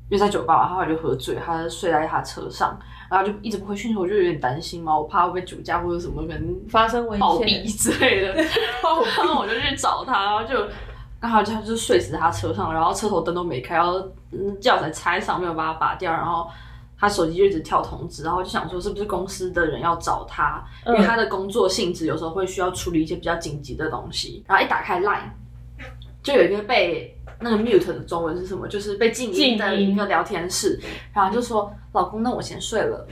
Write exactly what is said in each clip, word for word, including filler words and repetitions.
因为在酒吧嘛，他后来就喝醉，他睡在他车上，然后就一直不回讯息，我就有点担心嘛，我怕会被酒驾或者什么可能发生危险、 暴毙之类的，然后我然后我就去找他，然后就刚好他就睡死在他车上，然后车头灯都没开，然后轿子拆上没有把它拔掉，然后他手机就一直跳通知，然后就想说是不是公司的人要找他，因为他的工作性质有时候会需要处理一些比较紧急的东西，然后一打开 Line 就有一个被那个 mute 的中文是什么？就是被静音的一个聊天室，然后就说：“老公，那我先睡了。”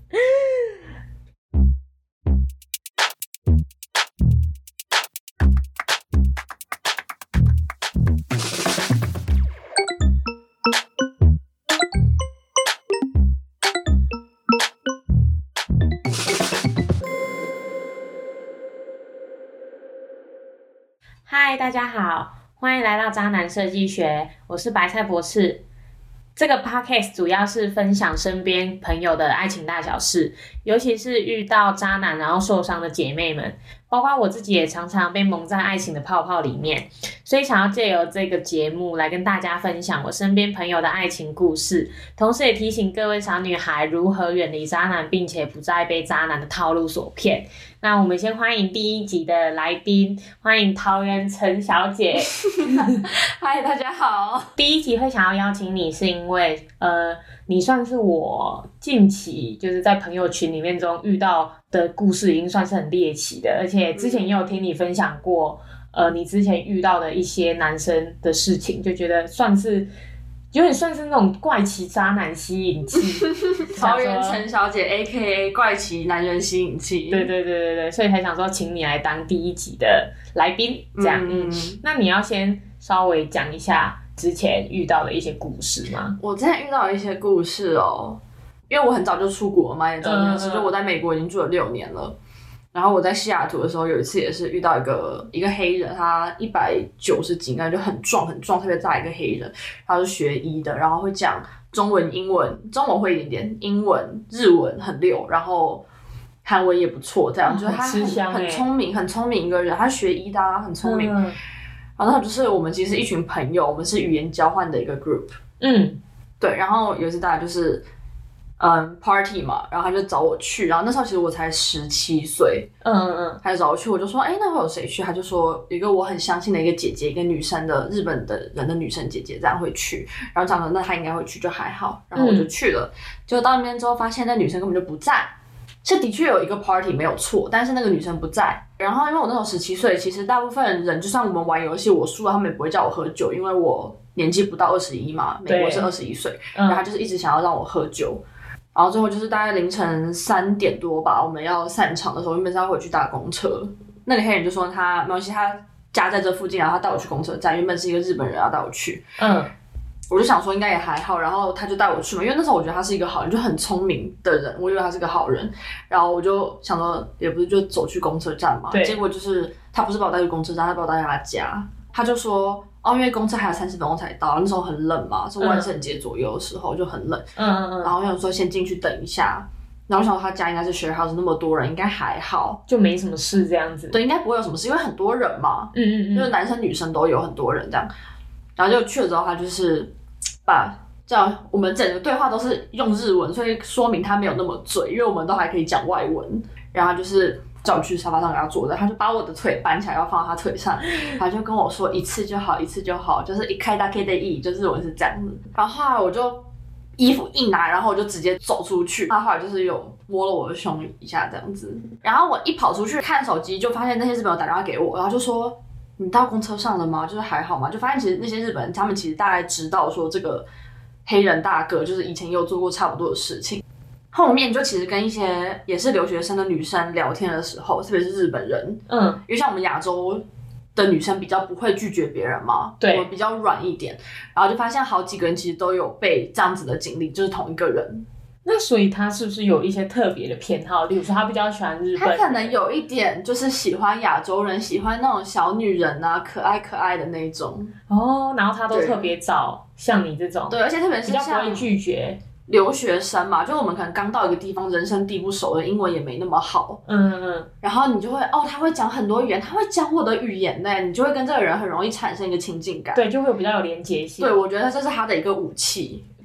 嗨，大家好，欢迎来到渣男设计学，我是白菜博士。这个 podcast 主要是分享身边朋友的爱情大小事，尤其是遇到渣男然后受伤的姐妹们，包括我自己也常常被蒙在爱情的泡泡里面，所以想要借由这个节目来跟大家分享我身边朋友的爱情故事，同时也提醒各位小女孩如何远离渣男，并且不再被渣男的套路所骗。那我们先欢迎第一集的来宾，欢迎桃园陈小姐。 嗨，大家好。 第一集会想要邀请你，是因为呃，你算是我近期就是在朋友群里面中遇到的故事，已经算是很猎奇的，而且之前也有听你分享过，呃，你之前遇到的一些男生的事情，就觉得算是。有点算是那种怪奇渣男吸引器， 桃园陈小姐 A K A 怪奇男人吸引器。 对对对对对，所以才想说请你来当第一集的来宾，这样。嗯，那你要先稍微讲一下之前遇到的一些故事吗？ 我之前遇到的一些故事哦，因为我很早就出国嘛，也知道这件事，就我在美国已经住了六年了。然后我在西雅图的时候，有一次也是遇到一个一个黑人，他一百九十几，应该就很壮很壮，特别大一个黑人，他是学医的，然后会讲中文、英文，中文会一点点，英文、日文很溜，然后韩文也不错，这样、哦、就是他很很很聪明，很聪明一个人，他学医的、啊，很聪明。 嗯、 然后就是我们其实一群朋友，我们是语言交换的一个 group， 嗯， 对，然后有一次大家就是。嗯 ，party 嘛，然后他就找我去，然后那时候其实我才十七岁， 嗯嗯嗯， 他就找我去，我就说，哎，那会有谁去？他就说有一个我很相信的一个姐姐，一个女生的日本的人的女生姐姐这样会去，然后讲说那她应该会去，就还好，然后我就去了，结果到那边之后发现那女生根本就不在，是的确有一个 party 没有错，但是那个女生不在，然后因为我那时候十七岁，其实大部分人就算我们玩游戏我输了，他们也不会叫我喝酒，因为我年纪不到二十一嘛，美国是二十一岁，然后他就是一直想要让我喝酒。然后最后就是大概凌晨三点多吧，我们要散场的时候，原本是要回去搭公车。那个黑人就说他没关系，他家在这附近，然后他带我去公车站。原本是一个日本人要带我去，嗯，我就想说应该也还好，然后他就带我去嘛，因为那时候我觉得他是一个好人，就很聪明的人，我以为他是个好人。然后我就想说，也不是就走去公车站嘛，结果就是他不是把我带去公车站，他把我带去他家，他就说。哦，因为公车还有三十分钟才到，那时候很冷嘛，是万圣节左右的时候、嗯、就很冷。嗯嗯嗯。然后我想说先进去等一下，然后我想说他家应该是 share house， 那么多人应该还好， 就没什么事这样子。 对，应该不会有什么事，因为很多人嘛。嗯嗯嗯。就是男生女生都有很多人这样，然后就去了之后，他就是把这样我们整个对话都是用日文，所以说明他没有那么醉，因为我们都还可以讲外文，然后就是。叫我去沙发上给他坐着，他就把我的腿搬起来要放到他腿上，他就跟我说一次就好，一次就好，就是一开大 K 的 E， 就是我是这样子。然后后来我就衣服一拿，然后我就直接走出去。他后来就是有摸了我的胸一下这样子，然后我一跑出去看手机，就发现那些日本人打电话给我，然后就说你到公车上了吗？就是还好吗？就发现其实那些日本人他们其实大概知道说这个黑人大哥就是以前也有做过差不多的事情。后面就其实跟一些也是留学生的女生聊天的时候，特别是日本人，嗯，因为像我们亚洲的女生比较不会拒绝别人嘛，对，我比较软一点，然后就发现好几个人其实都有被这样子的经历，就是同一个人。 那所以他是不是有一些特别的偏好？例如说他比较喜欢日本人， 他可能有一点就是喜欢亚洲人，喜欢那种小女人啊，可爱可爱的那种。 哦，然后他都特别找像你这种， 对，而且特别是像比较不会拒绝。 留学生嘛，就我们可能刚到一个地方，人生地不熟的，英文也没那么好，嗯嗯，然后你就会哦，他会讲很多语言，他会讲我的语言呢，你就会跟这个人很容易产生一个亲近感， 对，就会有比较有连结性。 对，我觉得这是他的一个武器。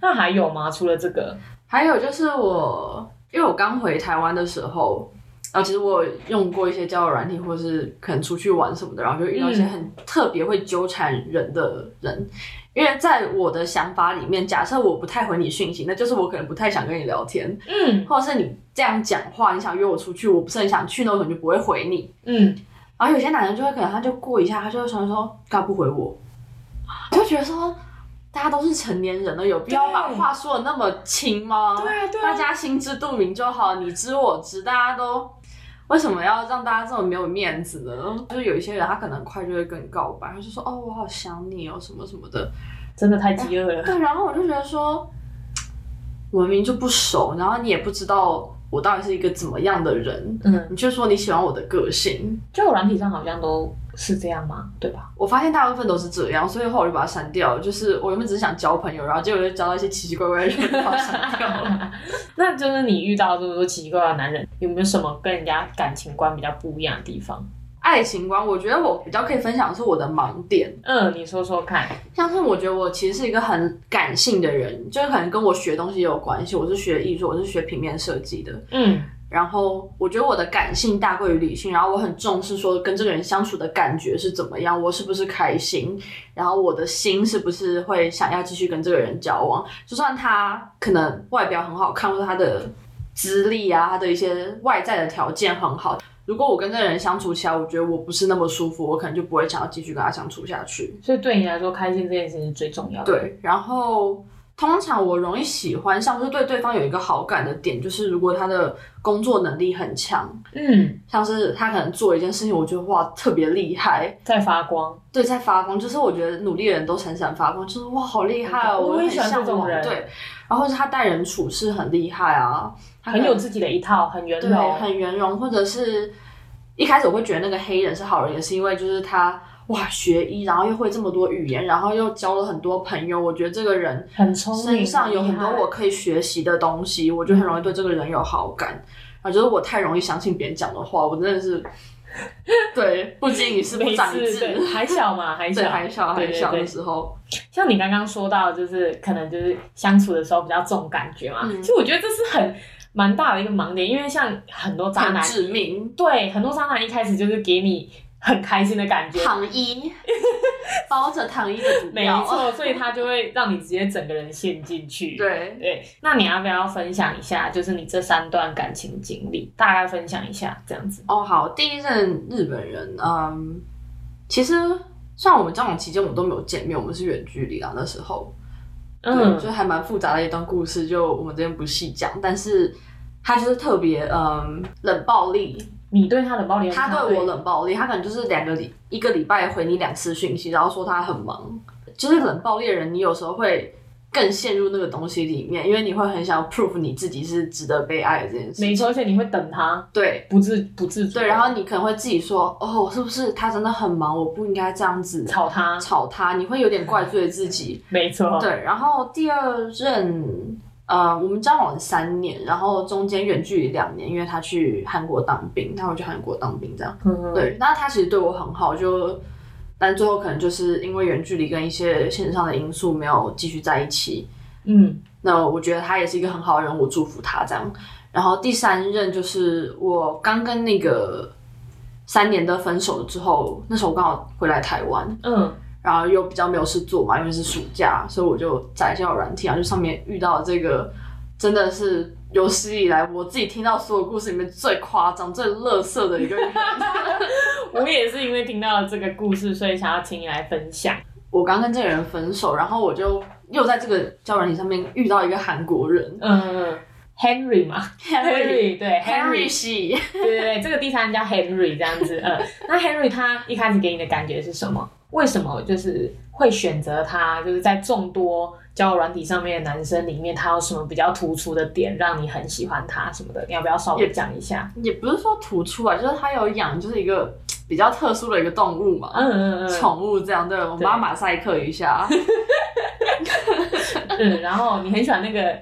那还有吗？除了这个， 还有就是我，因为我刚回台湾的时候，然后其实我有用过一些交友软体，或是可能出去玩什么的，然后就遇到一些很特别会纠缠人的人。嗯，因为在我的想法里面，假设我不太回你讯息，那就是我可能不太想跟你聊天，嗯，或者是你这样讲话，你想约我出去，我不是很想去，那我可能就不会回你，嗯。然后有些男人就会可能他就过一下，他就会想说干嘛不回我，我就觉得说大家都是成年人了，有必要把话说的那么轻吗？ 对啊，对啊， 大家心知肚明就好，你知我知，大家都为什么要让大家这么没有面子呢？就是有一些人他可能很快就会跟你告白，他就说哦我好想你哦什么什么的， 真的太饥饿了。 对，然后我就觉得说我明明就不熟，然后你也不知道我到底是一个怎么样的人，嗯，你却说你喜欢我的个性， 就我软体上好像都是这样吗？对吧？ 我发现大部分都是这样，所以后来我就把它删掉了。就是我原本只是想交朋友，然后结果就交到一些奇奇怪怪的人，把它删掉了。 那就是你遇到这么多奇奇怪怪的男人，有没有什么跟人家感情观比较不一样的地方？ 爱情观，我觉得我比较可以分享的是我的盲点。 嗯，你说说看。 像是我觉得我其实是一个很感性的人，就是可能跟我学东西有关系。我是学艺术，我是学平面设计的。嗯。然后我觉得我的感性大过于理性，然后我很重视说跟这个人相处的感觉是怎么样，我是不是开心，然后我的心是不是会想要继续跟这个人交往，就算他可能外表很好看，或者他的资历啊，他的一些外在的条件很好，如果我跟这个人相处起来，我觉得我不是那么舒服，我可能就不会想要继续跟他相处下去。 所以对你来说，开心这件事情是最重要的。 对，然后通常我容易喜欢上，就是对对方有一个好感的点，就是如果他的工作能力很强，嗯，像是他可能做一件事情，我觉得哇特别厉害， 在发光， 对，在发光，就是我觉得努力的人都闪闪发光，就是哇好厉害哦， 我很喜欢这种人， 对，然后是他待人处事很厉害啊，他很有自己的一套，很圆融， 对，很圆融，或者是一开始我会觉得那个黑人是好人，也是因为就是他。哇，学医，然后又会这么多语言，然后又交了很多朋友，我觉得这个人很聪明， 身上有很多我可以学习的东西，我就很容易对这个人有好感。啊，就是我太容易相信别人讲的话，我真的是对不经一事不长一智， 还小嘛，还小， 对，还小还小的时候。 像你刚刚说到，就是可能就是相处的时候比较重感觉嘛，嗯、其实我觉得这是很。蛮大的一个盲点，因为像很多渣男， 很致命， 对，很多渣男一开始就是给你很开心的感觉， 糖衣包着糖衣的毒药，没错，所以他就会让你直接整个人陷进去。 对对，那你要不要分享一下，就是你这三段感情经历，大概分享一下这样子？ 哦，好，第一任日本人，嗯，其实虽然我们交往期间我们都没有见面，我们是远距离啦，那时候。嗯，就还蛮复杂的一段故事，就我们这边不细讲，但是他就是特别嗯冷暴力。 你对他冷暴力？ 他对我冷暴力，他可能就是两个礼一个礼拜回你两次讯息，然后说他很忙。就是冷暴力的人，你有时候会更陷入那个东西里面，因为你会很想 prove 你自己是值得被爱的这件事情。 没错，而且你会等他， 对， 不自不自主。 对，然后你可能会自己说，哦，是不是他真的很忙，我不应该这样子吵他， 吵他，你会有点怪罪自己。 没错，对。 然后第二任，呃，我们交往三年，然后中间远距离两年，因为他去韩国当兵，他会去韩国当兵这样。嗯，对，那他其实对我很好，就。但最后可能就是因为远距离跟一些现实上的因素没有继续在一起，嗯，那我觉得他也是一个很好的人，我祝福他这样。然后第三任就是我刚跟那个三年的分手之后，那时候我刚好回来台湾，嗯，然后又比较没有事做嘛，因为是暑假，所以我就载交友软体，然后就上面遇到这个真的是有史以来我自己听到所有故事里面最夸张、最垃圾的一个人。 我也是因为听到了这个故事，所以想要请你来分享。 我刚跟这个人分手，然后我就又在这个交友软体上面遇到一个韩国人， 嗯 ，Henry 嘛 ，Henry 对 ，Henry 系， 对对对，这个第三人叫 Henry 这样子，嗯，那 Henry 他一开始给你的感觉是什么？为什么就是会选择他？就是在众多交友软体上面的男生里面，他有什么比较突出的点让你很喜欢他什么的？你要不要稍微讲一下？ 也, 也不是说突出啊，就是他有养，就是一个比较特殊的一个动物嘛，嗯嗯嗯，宠物这样，对，我们把它马赛克一下。 嗯，然后你很喜欢那个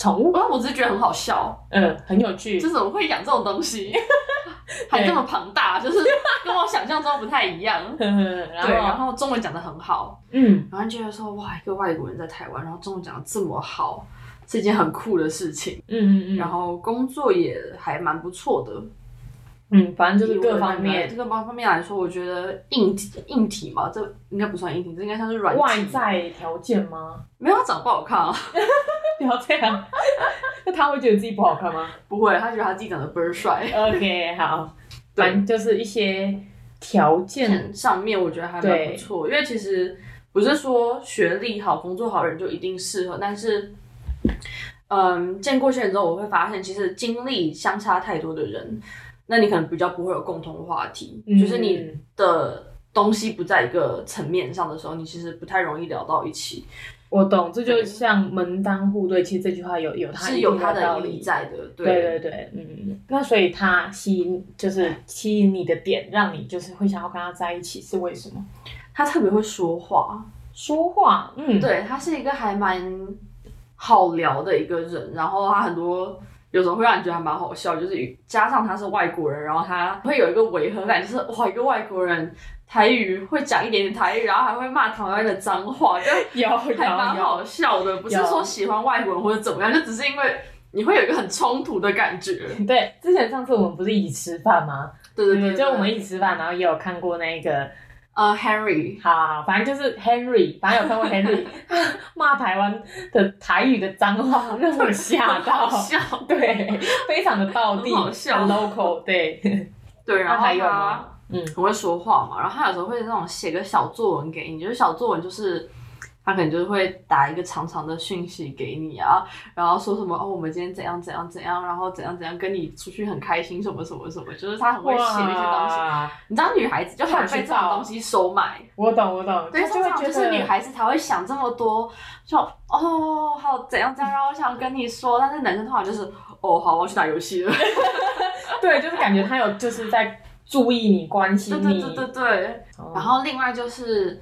宠物？ 我只是觉得很好笑， 嗯，很有趣， 就怎么会养这种东西，还这么庞大，就是跟我想象中不太一样。 然后对，然后中文讲得很好， 嗯， 然后觉得说哇，一个外国人在台湾，然后中文讲得这么好，是一件很酷的事情。 嗯嗯嗯， 然后工作也还蛮不错的。 嗯，反正就是各方面， 这个方面来说，我觉得硬体硬体嘛，这应该不算硬体，这应该像是软体。 外在条件吗？ 没有，他长得不好看啊。 不要这样。那他会觉得自己不好看吗？ 不会，他觉得他自己长得倍儿帅。 OK， 好，反正就是一些条件上面，我觉得还蛮不错。因为其实不是说学历好、工作好的人就一定适合，但是，嗯，见过一些人之后，我会发现，其实经历相差太多的人。那你可能比较不会有共同话题，嗯、就是你的东西不在一个层面上的时候，你其实不太容易聊到一起。 我懂，这就像门当户对，其实这句话有有它是有它的意义在的，对对对对，嗯。那所以它吸引就是吸引你的点，让你就是会想要跟他在一起，是为什么？ 他特别会说话， 说话，嗯， 对，他是一个还蛮好聊的一个人，然后他很多。有时候会让你觉得还蛮好笑，就是加上他是外国人，然后他会有一个违和感，就是哇，一个外国人台语会讲一点点台语，然后还会骂台湾的脏话，就有还蛮好笑的。不是说喜欢外国人或者怎么样，就只是因为你会有一个很冲突的感觉。 对，之前上次我们不是一起吃饭吗？ 对对 对, 对, 对，就我们一起吃饭，然后也有看过那个。 呃、uh, ，Henry， 好好好，反正就是 Henry， 反正有看过 Henry 骂台湾的台语的脏话，让我吓到， 好笑， 对，非常的道地， 好笑 ，local， 对， 对，然后还有吗？ 嗯，很会说话嘛，然后他有时候会那种写个小作文给你，就是小作文就是。他可能就是会打一个长长的讯息给你啊，然后说什么哦，我们今天怎样怎样怎样，然后怎样怎样跟你出去很开心什么什么什么，就是他很会写那些东西。你知道女孩子就很被这种东西收买。 我懂我懂， 对，通常就是女孩子才会想这么多，就哦好怎样怎样，然后我想跟你说，但是男生通常就是哦好，我要去打游戏了。 对，就是感觉他有就是在注意你、关心你。 对对对对对。哦、然后另外就是。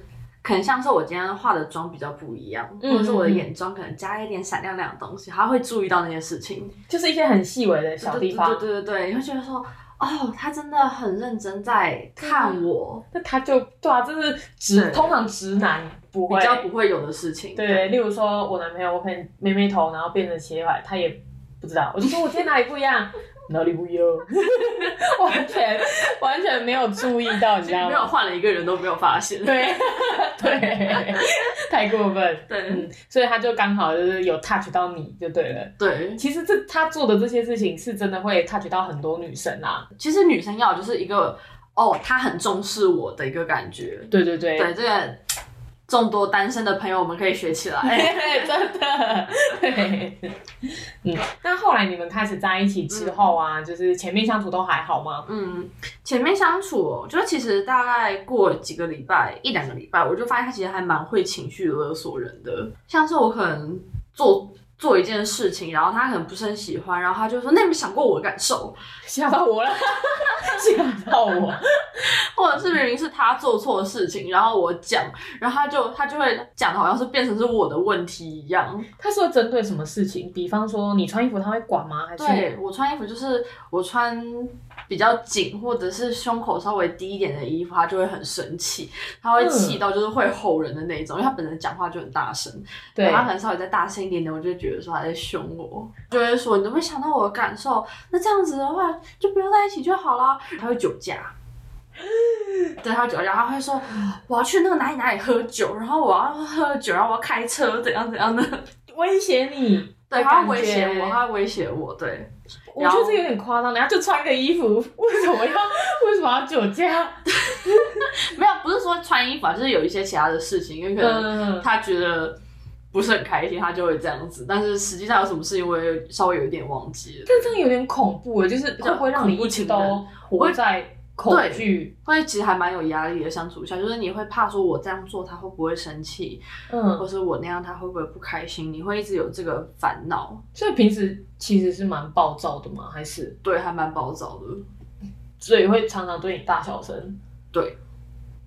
可能像是我今天化的妆比较不一样，嗯、或者是我的眼妆可能加一点闪亮亮的东西，他会注意到那些事情， 就是一些很细微的小地方。 对对对对对，你会觉得说，哦，他真的很认真在看我。 那他就对啊，这是直通常直男不会比较不会有的事情。 对对，例如说我男朋友，我可能妹妹头，然后变成斜怀，他也不知道，我就说我今天哪里不一样。哪里不一样？完全完全没有注意到，你知道吗？ 没有换了一个人都没有发现。 对对，太过分。 对、 嗯，所以他就刚好就是有 touch 到你就对了。 对， 其实这他做的这些事情是真的会 touch 到很多女生啊。 其实女生要就是一个哦，他很重视我的一个感觉。对对对，对这个。众多单身的朋友，我们可以学起来， 真的。对，嗯，那后来你们开始在一起之后啊，嗯、就是前面相处都还好吗？ 嗯，前面相处、哦，就是其实大概过几个礼拜，一两个礼拜，我就发现他其实还蛮会情绪勒索人的。像是我可能做做一件事情，然后他可能不是很喜欢，然后他就说：“那你有没有想过我的感受？” 吓到我了，吓到我。 或者是明明是他做错事情，然后我讲，然后他就他就会讲的好像是变成是我的问题一样。 他是会针对什么事情？比方说你穿衣服他会管吗？还是对我穿衣服就是我穿比较紧或者是胸口稍微低一点的衣服，他就会很生气，他会气到就是会吼人的那种，嗯、因为他本身讲话就很大声，对，他可能稍微再大声一点点，我就觉得说他在凶我，就会说你都没想到我的感受，那这样子的话就不要在一起就好啦。他会酒驾。对，他酒驾，他会说我要去那个哪里哪里喝酒，然后我要喝酒，然后我要开车，怎样怎样的， 威胁你。 对，他会威胁我，他会威胁我。对， 我觉得这有点夸张，人家就穿个衣服，为什么要为什么要酒驾？ 没有，不是说穿衣服啊，就是有一些其他的事情，因为可能他觉得不是很开心，他就会这样子。但是实际上有什么事情，我也稍微有点忘记了。 但这样有点恐怖，就是会不会让你一直都活在恐惧， 会其实还蛮有压力的相处下，就是你会怕说我这样做他会不会生气，嗯，或是我那样他会不会不开心，你会一直有这个烦恼。 所以平时其实是蛮暴躁的吗？还是对，还蛮暴躁的， 所以会常常对你大小声。 对，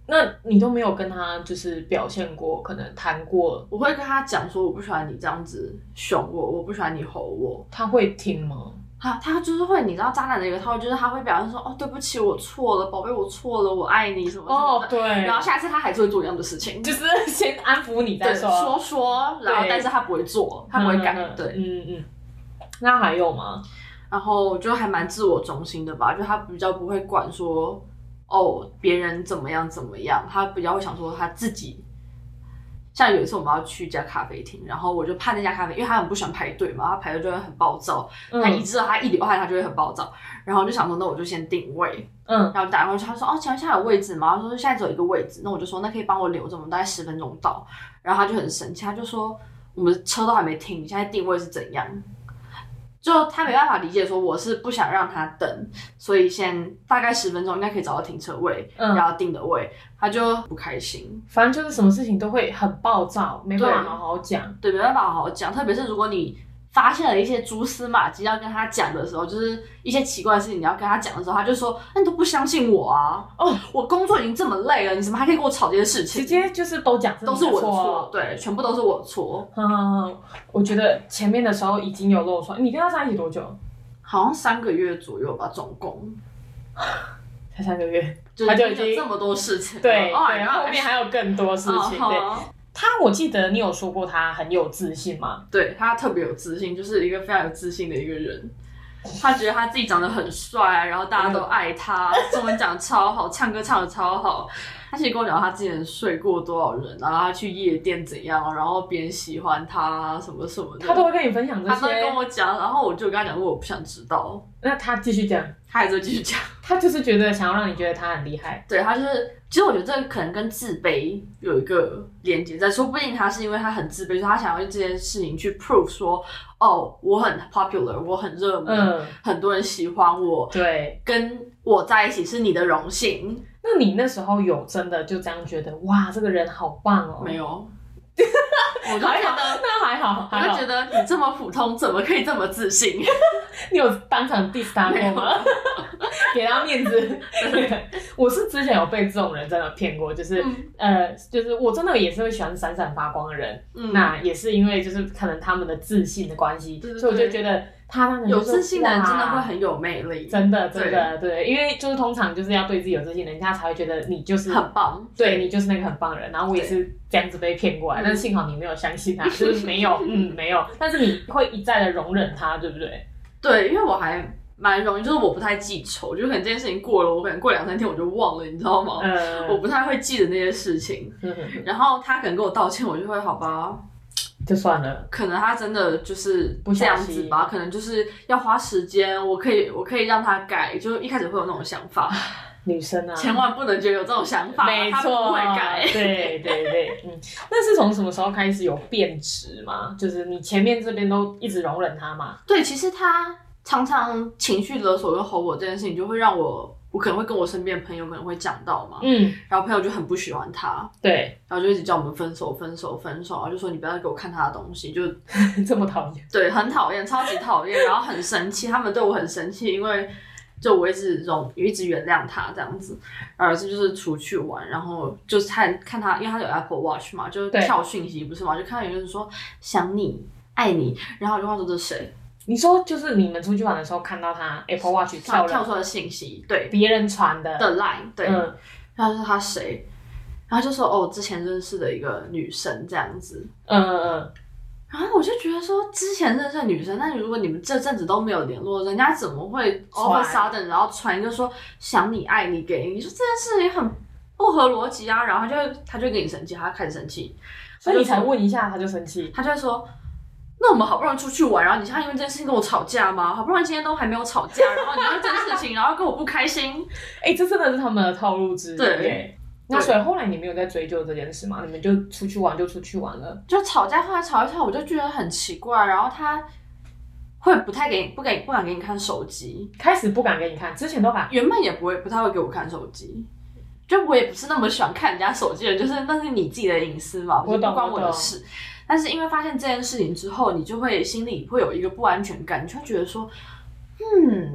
那你都没有跟他就是表现过，可能谈过？ 我会跟他讲说，我不喜欢你这样子凶我，我不喜欢你吼我。 他会听吗？ 他他就是会，你知道渣男的一个套路就是他会表现说，哦，对不起，我错了，宝贝，我错了，我爱你什么什么的。 哦，对。 然后下次他还是会做一样的事情， 就是先安抚你再说， 说说，然后但是他不会做，他不会改。嗯、对， 嗯嗯。那还有吗？ 然后就还蛮自我中心的吧，就他比较不会管说，哦，别人怎么样怎么样，他比较会想说他自己。像有一次我们要去一家咖啡厅，然后我就怕那家咖啡，因为他很不喜欢排队嘛，他排队就会很暴躁，嗯、他一知道他一流汗他就会很暴躁，然后我就想说那我就先定位，嗯，然后打电话去，他说哦，请问现在有位置吗？他说现在只有一个位置，那我就说那可以帮我留着，我们大概十分钟到，然后他就很生气，他就说我们车都还没停，你现在定位是怎样？就他没办法理解说我是不想让他等，所以先大概十分钟应该可以找到停车位，嗯，然后定的位，他就不开心。 反正就是什么事情都会很暴躁，没办法好好讲。 对，没办法好好讲，特别是如果你发现了一些蛛丝马迹要跟他讲的时候，就是一些奇怪的事情你要跟他讲的时候，他就说：“那你都不相信我啊？哦，我工作已经这么累了，你怎么还可以跟我吵这些事情？” 直接就是都讲， 都是我的错，对，全部都是我的错。 嗯，我觉得前面的时候已经有漏出来。你跟他在一起多久？ 好像三个月左右吧，总共才三个月， 他就已经有这么多事情了。 对， 哦、 对，后面还有更多事情。哦、对。他，我记得你有说过他很有自信吗？ 对，他特别有自信，就是一个非常有自信的一个人。他觉得他自己长得很帅，然后大家都爱他，中文讲得超好，唱歌唱得超好。他其实跟我讲他之前睡过多少人，然后他去夜店怎样，然后别人喜欢他什么什么的， 他都会跟你分享这些。 他都会跟我讲，然后我就跟他讲说我不想知道。 那他继续讲， 他还是会继续讲。 他就是觉得想要让你觉得他很厉害。 对，他就是，其实我觉得这个可能跟自卑有一个连接在，说不定他是因为他很自卑，所以他想要用这件事情去 prove 说，哦，我很 popular， 我很热门，嗯，很多人喜欢我， 对， 跟我在一起是你的荣幸。 那你那时候有真的就这样觉得，哇，这个人好棒哦？ 没有。我就觉得那还好， 我就觉得你这么普通，怎么可以这么自信？ 你有当场 diss 他过吗？给他面子。我是之前有被这种人真的骗过，就是、嗯、呃，就是我真的也是会喜欢闪闪发光的人，嗯、那也是因为就是可能他们的自信的关系，所以我就觉得。他当然有自信的人真的会很有魅力， 真的真的 对, 对，因为就是通常就是要对自己有自信，人家才会觉得你就是很棒， 对你就是那个很棒的人。然后我也是这样子被骗过来，但是幸好你没有相信他，就是没有，嗯，没有。但是你会一再的容忍他，对不对？ 对，因为我还蛮容易，就是我不太记仇，就可能这件事情过了，我可能过两三天我就忘了，你知道吗？嗯，我不太会记得那些事情。嗯，然后他可能跟我道歉，我就会好吧。 就算了， 可能他真的就是这样子吧，可能就是要花时间，我可以我可以让他改，就一开始会有那种想法。 女生啊， 千万不能觉得有这种想法， 没错， 他不会改。 对对对，嗯，那是从什么时候开始有变质吗？就是你前面这边都一直容忍他嘛？ 对，其实他常常情绪勒索跟吼我这件事情，就会让我。我可能会跟我身边的朋友可能会讲到嘛，嗯，然后朋友就很不喜欢他， 对， 然后就一直叫我们分手、分手、分手，然后就说你不要再给我看他的东西，就这么讨厌， 对，很讨厌，超级讨厌，然后很生气，他们对我很生气，因为就我一直容，一直原谅他这样子，而是就是出去玩，然后就是看看他，因为他有 Apple Watch 嘛，就跳讯息不是嘛，就看到有人说想你、爱你，然后我就问说这是谁？ 你说就是你们出去玩的时候看到他 Apple Watch 跳跳出的信息，对， 别人传的的 line， 对，嗯，然后说他谁，然后就说哦，之前认识的一个女生这样子，嗯嗯嗯，然后我就觉得说之前认识的女生，那如果你们这阵子都没有联络，人家怎么会 all of a sudden 然后传一个说想你爱你给你，你说这件事情很不合逻辑啊，然后他就他就跟你生气，他开始生气， 所以你才问一下他就生气， 他就会说。那我们好不容易出去玩，然后你现在因为这件事情跟我吵架吗？好不容易今天都还没有吵架，然后你因为这件事情，然后跟我不开心。 哎、欸，这真的是他们的套路之一。对。那所以后来你没有在追究这件事吗？你们就出去玩就出去玩了。 就吵架，后来吵一吵，我就觉得很奇怪，然后他会不太给你，不给不敢给你看手机。 开始不敢给你看，之前都敢。 原本也不会，不太会给我看手机。就我也不是那么喜欢看人家手机的，就是那是你自己的隐私嘛，不关我的事。但是因为发现这件事情之后，你就会心里会有一个不安全感，你就会觉得说，嗯，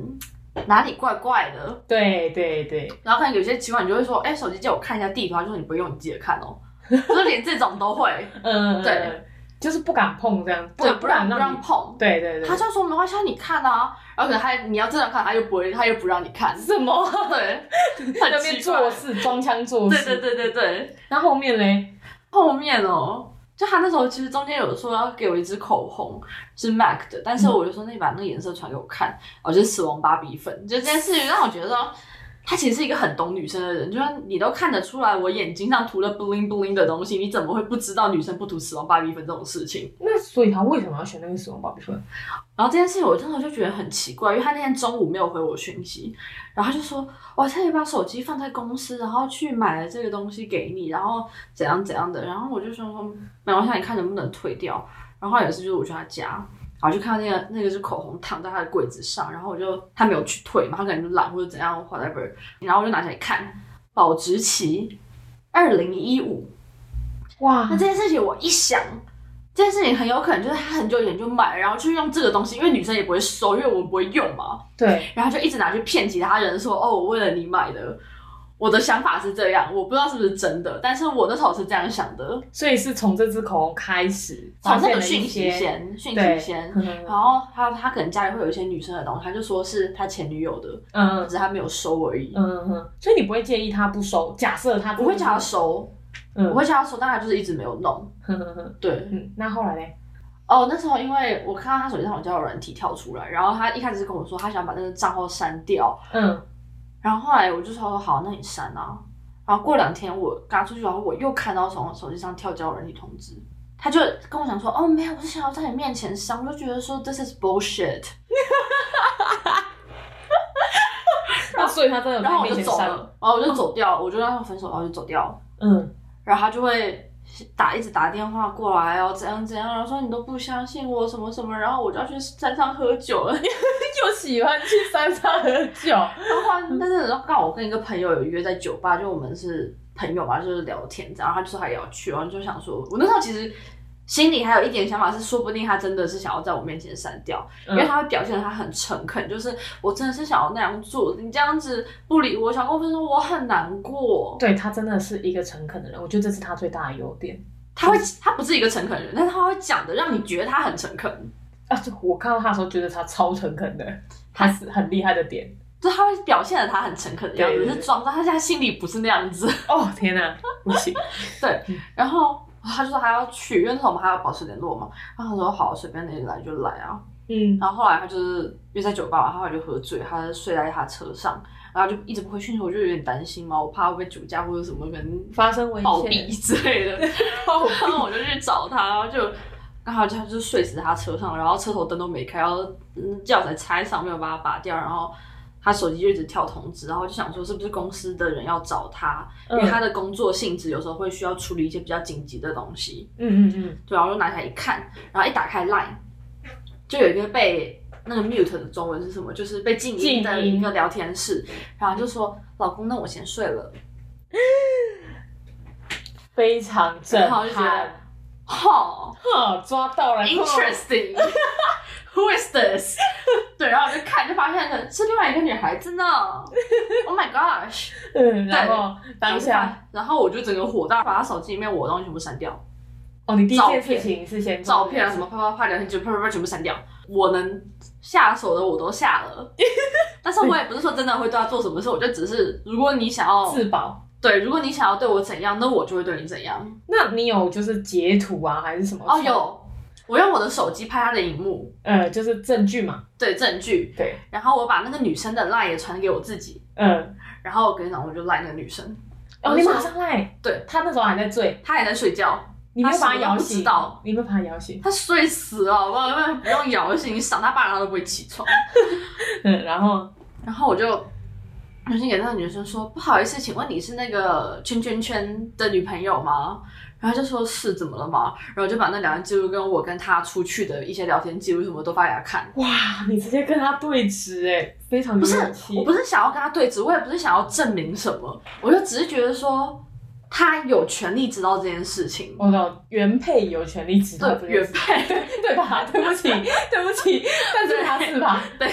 哪里怪怪的。 对对对， 然后可能有些情况你就会说，哎、欸，手机借我看一下地图，他就说你不会用，你自己看哦。就是连这种都会， 嗯， 对， 就是不敢碰这样， 对， 不让不让碰。 对对对， 他就说没关系，你看啊。然后可能他你要这样看，他又不会，他又不让你看。 什么？ 对， 在那边做事，装腔作势。 对对对对对。 那后面嘞？ 后面哦。就他那时候其实中间有说要给我一支口红是 M A C 的，但是我就说那你把那个颜色传给我看，我、嗯、就是死亡芭比粉。就这件事情让我觉得说他其实是一个很懂女生的人，就是你都看得出来我眼睛上涂了 bling bling 的东西，你怎么会不知道女生不涂死亡芭比粉这种事情？ 那所以他为什么要选那个死亡芭比粉？ 然后这件事情我真的就觉得很奇怪，因为他那天中午没有回我讯息，然后他就说我特意把手机放在公司，然后去买了这个东西给你，然后怎样怎样的，然后我就说没关系，你看能不能退掉。然后有一次就是我去他家，然后就看到那个那个是口红躺在他的柜子上，然后我就他没有去退嘛，他可能就懒或者怎样 whatever， 然后我就拿起来看，保质期二零一五，哇！那这件事情我一想。这件事情很有可能就是他很久以前就买，然后去用这个东西，因为女生也不会收，因为我们不会用嘛。 对。 然后就一直拿去骗其他人说，哦，我为了你买的。我的想法是这样，我不知道是不是真的，但是我那时候是这样想的。 所以是从这支口红开始， 从那个讯息先，讯息先，然后他他可能家里会有一些女生的东西，他就说是他前女友的，嗯，只是他没有收而已。 嗯哼，所以你不会介意他不收？假设他不会叫他收。嗯、我会叫他收，但他就是一直没有弄。对、 嗯，那后来呢？ 哦，那时候因为我看到他手机上有交友软体跳出来，然后他一开始跟我说他想把那个账号删掉，嗯，然后后来我就说好，那你删啊。然后过两天我跟他出去，然后我又看到从手机上跳交友软体通知，他就跟我讲说，哦，没有，我是想要在你面前删，我就觉得说 this is bullshit。 那所以他真的在你面前删了， 然后我就走掉，我就让他分手，然后就走掉。嗯。然后他就会打一直打电话过来哦，怎样怎样，然后说你都不相信我什么什么，然后我就要去山上喝酒了， 又喜欢去山上喝酒。然后但是刚好我跟一个朋友有约在酒吧，就我们是朋友嘛，就是聊天这样，然后他就说他也要去，然后就想说，我那时候其实心里还有一点想法是，说不定他真的是想要在我面前删掉，因为他会表现得他很诚恳，就是我真的是想要那样做，你这样子不理我，想跟我分手，我很难过。 对，他真的是一个诚恳的人，我觉得这是他最大的优点。 他会，他不是一个诚恳的人，但是他会讲的让你觉得他很诚恳。 啊，我看到他的时候觉得他超诚恳的，他是很厉害的点。 就他会表现的他很诚恳的样子，是装作他现在心里不是那样子。 哦天哪，不行。 对，然后。他就说他要去，因为那时候我们还要保持联络嘛。然后他说好，随便你来就来啊。嗯。然后后来他就是约在酒吧嘛，他后来就喝醉，他睡在他车上，然后就一直不回讯息，我就有点担心嘛，我怕会被酒驾或者什么可能发生危险、 暴毙之类的。然后我就去找他，然后就刚好他就是睡死在他车上，然后车头灯都没开，然后轿才拆上，没有把它拔掉，然后。他手机就一直跳通知，然后就想说是不是公司的人要找他，因为他的工作性质有时候会需要处理一些比较紧急的东西。嗯嗯嗯。对，然后就拿起来一看，然后一打开 Line， 就有一个被那个 mute 的中文是什么？就是被静音的一个聊天室，然后就说：“老公，那我先睡了。” 非常震撼。 哈， 哈，抓到了 ，interesting。Who is this？ 对，然后我就看，就发现是另外一个女孩子呢。Oh my gosh！ 嗯，然后当下， 然后我就整个火大，把她手机里面我的东西全部删掉。 哦，你第一件事情是先照片啊，什么啪啪啪聊天记录，啪啪啪全部删掉。我能下手的我都下了，但是我也不是说真的会对她做什么事，我就只是，如果你想要自保。 对，如果你想要对我怎样，那我就会对你怎样。 那你有就是截图啊，还是什么？ 哦，有。我用我的手机拍她的荧幕， 呃，就是证据嘛。 对，证据。对。然后我把那个女生的 line 也传给我自己，嗯。然后我跟你讲，我就 line 那个女生。 哦，你马上 line？对，她那时候还在醉， 她还在睡觉。 你没有把她摇醒？ 知道？ 你没有把她摇醒？ 她睡死了，好不好？根本不用摇醒，你赏她巴掌她都不会起床。 嗯，然后， 然后我就微信给那个女生说：“不好意思，请问你是那个圈圈圈的女朋友吗？”然后就说是怎么了嘛，然后就把那聊天记录跟我跟他出去的一些聊天记录什么都发给他看。 哇，你直接跟他对质哎，非常有勇气。 不是，我不是想要跟他对质，我也不是想要证明什么，我就只是觉得说他有权利知道这件事情。 我懂，原配有权利知道这件事情。 原配对吧？对不起，对不起，但是他是吧？ 对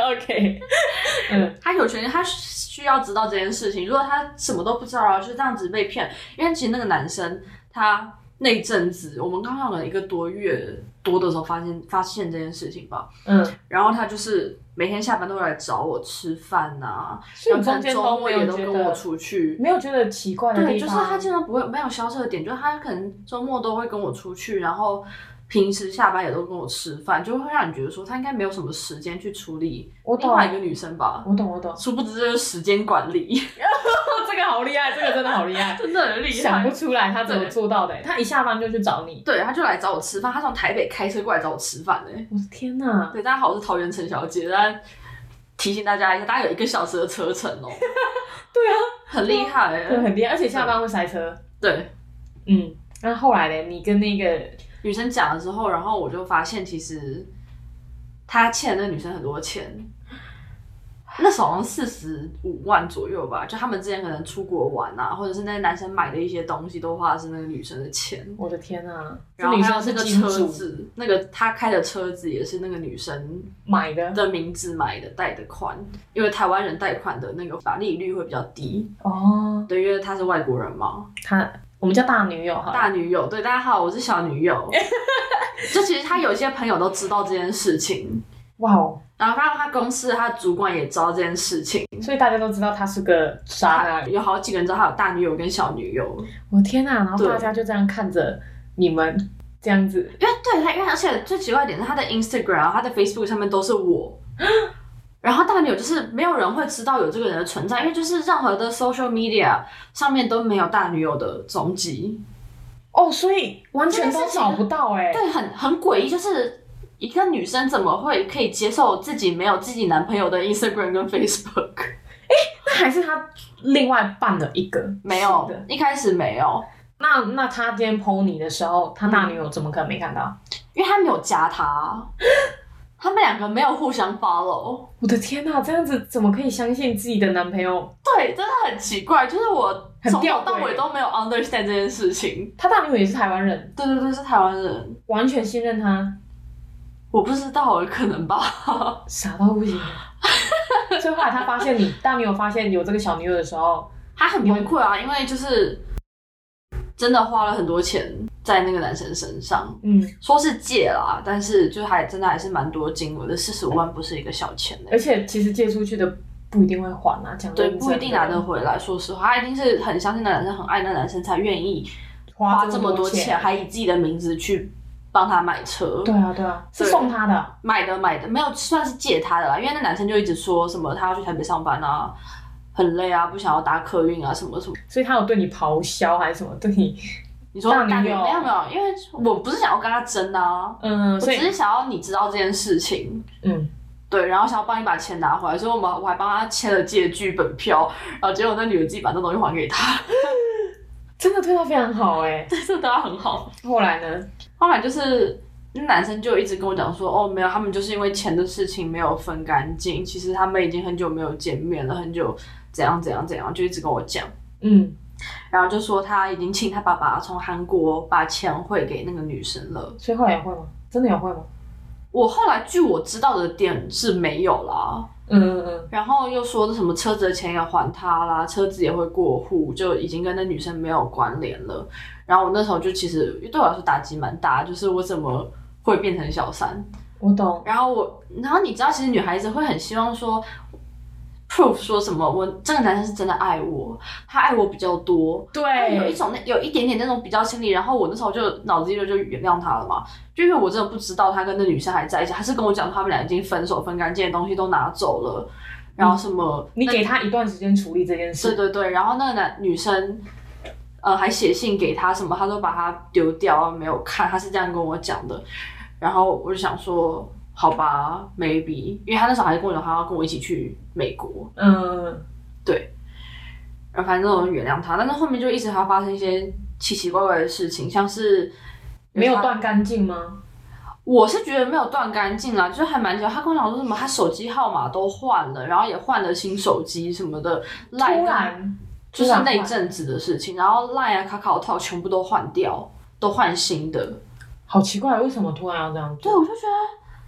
OK， 嗯， 他有权利，他需要知道这件事情。如果他什么都不知道，然后就这样子被骗，因为其实那个男生他那阵子，我们刚好了一个多月多的时候发现发现这件事情吧， 嗯， 然后他就是每天下班都会来找我吃饭啊， 所以中间周末也都跟我出去， 没有觉得奇怪的地方。 对，就是他经常不会没有消失的点，就是他可能周末都会跟我出去，然后平时下班也都跟我吃饭，就会让你觉得说他应该没有什么时间去处理另外一个女生吧。 我懂，我懂。 殊不知这就是时间管理， 这个好厉害，这个真的好厉害， 真的很厉害。 想不出来他怎么做到的，他一下班就去找你。 对，他就来找我吃饭，他从台北开车过来找我吃饭的。 我的天哪！ 对，大家好，我是桃园陈小姐，但提醒大家一下，大概有一个小时的车程哦。 对啊， 很厉害哎， 对，很厉害，而且下班会塞车。 对， 嗯，那后来呢？你跟那个女生讲了之后，然后我就发现其实他欠那个女生很多钱，那时候好像四十五万左右吧，就他们之前可能出国玩啊，或者是那些男生买的一些东西都花的是那个女生的钱。 我的天啊！ 然后还有那个车子，那个他开的车子也是那个女生买的的名字买的贷的款，因为台湾人贷款的那个法利率会比较低哦。 对，因为他是外国人嘛。 他我们叫大女友哈， 大女友。对，大家好，我是小女友。就其实他有一些朋友都知道这件事情。 哇哦！ 然后他他公司他主管也知道这件事情， 所以大家都知道他是个渣男。 有好几个人知道他有大女友跟小女友。 我天哪！然后大家就这样看着你们这样子， 因为对他，因为而且最奇怪的点是他的 Instagram、他的 Facebook 上面都是我。然后大女友就是没有人会知道有这个人的存在，因为就是任何的 social media 上面都没有大女友的踪迹。 哦，所以完全都找不到哎、欸。 对，很很诡异，就是一个女生怎么会可以接受自己没有自己男朋友的 Instagram 跟 Facebook？ 哎，那还是他另外办了一个？ 没有，一开始没有。 那那他今天 po 你的时候，他大女友怎么可能没看到？ 因为他没有加他。他们两个没有互相 follow。 我的天哪，这样子怎么可以相信自己的男朋友？ 对，真的很奇怪，就是我从头到尾欸都没有 understand 这件事情。 他大女友也是台湾人？ 对对对，是台湾人， 完全信任他。 我不知道，可能吧。 傻到不行。所以后来他发现你大女友发现有这个小女友的时候， 他很崩溃啊，因为就是真的花了很多钱在那个男生身上。嗯，说是借啦，但是就还真的还是蛮多金额的，四十五万不是一个小钱的、欸。 而且其实借出去的不一定会还啊，讲对，不一定拿得回来。说实话，他一定是很相信那男生，很爱那男生，才愿意花这么多钱，还以自己的名字去帮他买车。 对啊，对啊，是送他的， 买的买的，没有算是借他的啦。因为那男生就一直说什么他要去台北上班啊，很累啊，不想要搭客运啊，什么什么。 所以他有对你咆哮还是什么？对你？ 你说大女友没有没有，因为我不是想要跟他争啊，嗯，我只是想要你知道这件事情，嗯，对，然后想要帮你把钱拿回来，所以我们我还帮他签了借据本票，然后结果那女的自己把那东西还给他， 真的对他非常好哎、欸， 对，真的对他很好。 后来呢？ 后来就是那男生就一直跟我讲说，哦，没有，他们就是因为钱的事情没有分干净，其实他们已经很久没有见面了，很久怎样怎样怎样，就一直跟我讲，嗯。然后就说他已经请他爸爸从韩国把钱汇给那个女生了， 所以后来有汇吗？真的有汇吗？ 我后来据我知道的点是没有啦，嗯嗯嗯。然后又说什么车子的钱要还他啦，车子也会过户，就已经跟那女生没有关联了。然后我那时候就其实对我来说打击蛮大，就是我怎么会变成小三？ 我懂。 然后我，然后你知道，其实女孩子会很希望说。proof 说什么？我这个男生是真的爱我，他爱我比较多， 对， 有一种那有一点点那种比较心理。然后我那时候就脑子里就原谅他了嘛，就因为我真的不知道他跟那女生还在一起，他是跟我讲他们俩已经分手，分干净的东西都拿走了，然后什么， 嗯、你给他一段时间处理这件事， 对对对，然后那个男女生呃还写信给他什么，他都把它丢掉，没有看，他是这样跟我讲的。然后我就想说。好吧 ，maybe， 因为他那时候还跟我讲，他要跟我一起去美国。嗯，对。然后反正我就原谅他，但是后面就一直还发生一些奇奇怪怪的事情，像是没有断干净吗？ 我是觉得没有断干净啦，就是还蛮久。他跟我讲说什么，他手机号码都换了，然后也换了新手机什么的。 突然， 就是那阵子的事情，然后 Line 啊、卡卡套全部都换掉，都换新的。 好奇怪，为什么突然要这样做？ 对，我就觉得。这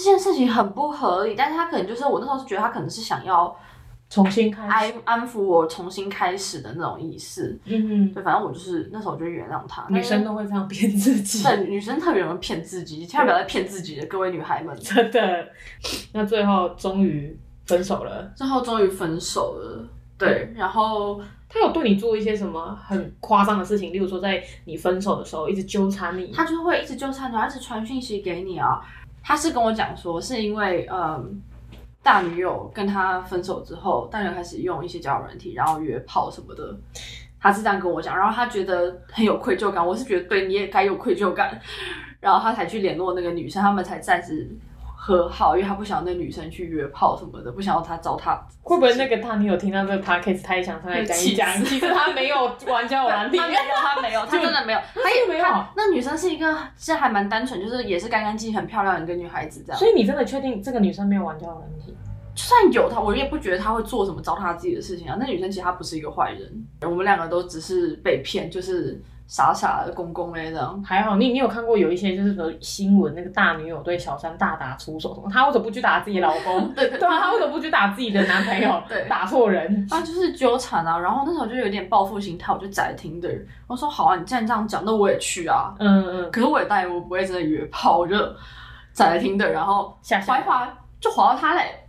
件事情很不合理，但是他可能就是我那时候是觉得他可能是想要重新开始安安抚我重新开始的那种意思。 嗯对，反正我就是那时候我就原谅他。 女生都会这样骗自己， 对，女生特别容易骗自己，千万不要再骗自己的，各位女孩们。 真的。那最后终于分手了， 最后终于分手了。对，然后他有对你做一些什么很夸张的事情，例如说在你分手的时候一直纠缠你， 他就会一直纠缠你，一直传讯息给你啊。他是跟我讲说，是因为嗯，大女友跟他分手之后，大女友开始用一些交友软体，然后约炮什么的。他是这样跟我讲，然后他觉得很有愧疚感，我是觉得对你也该有愧疚感，然后他才去联络那个女生，他们才暂时和好，因为他不想那女生去约炮什么的，不想要他糟蹋。 会不会那个大女友听到这个 podcast， 他也想上来讲一讲？其实他没有玩交友软体， 他没有，他没有，他真的没有，他也没有。那女生是一个是还蛮单纯，就是也是干干净净、很漂亮的一个女孩子这样。 所以你真的确定这个女生没有玩交友软体？ 就算有她，我也不觉得她会做什么糟蹋自己的事情啊。那女生其实她不是一个坏人，我们两个都只是被骗，就是傻傻的公公哎这样。 还好你你有看过有一些就是说新闻，那个大女友对小三大打出手什么，她为什么不去打自己的老公？ 对对对啊，她为什么不去打自己的男朋友？ 对， 打错人。 啊，就是纠缠啊。然后那时候就有点报复心态，我就载Tinder，我说好啊，你既然这样讲，那我也去啊。嗯嗯。可是我也答应我不会真的约炮，我就载Tinder，然后滑一滑就滑到他嘞。